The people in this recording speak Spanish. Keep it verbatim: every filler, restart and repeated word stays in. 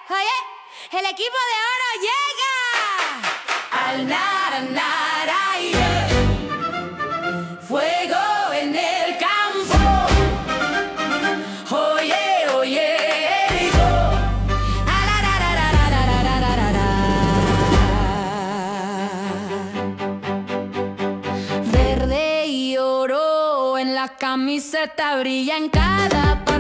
Oye, el equipo de oro llega al nara nara y fuego en el campo. Oye, oye, Erico. Verde y oro en la camiseta brilla en cada